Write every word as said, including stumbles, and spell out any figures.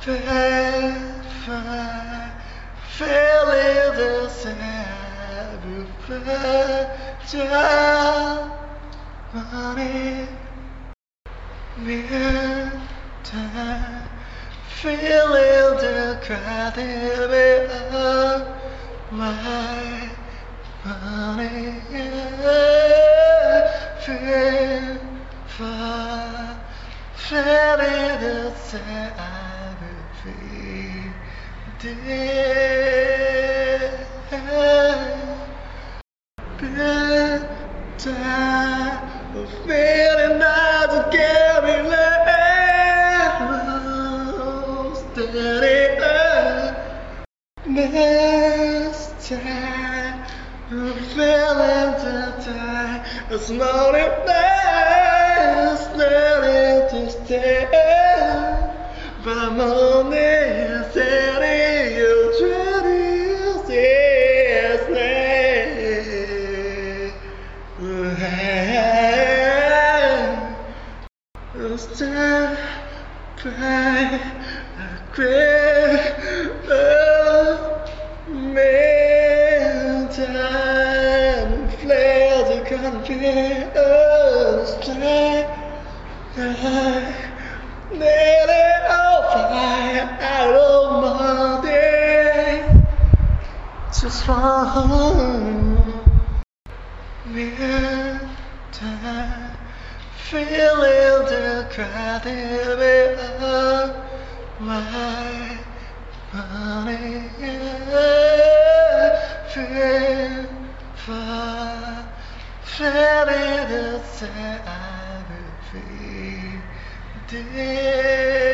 Fais, fais, fais-les de sable, fais, ta money, mieux, ta, fais-les de credit, my money, fais, fais, fais-les de sable. Better feeling not to get me lost. Next time, I'm feeling to die. It's not enough, not to stay. But I'm only setting you trying to say it's time by I quit a man time flares a confidence time nearly out of my day, just one mere time, feeling the credit of my money, feel for feeling the same I will feel.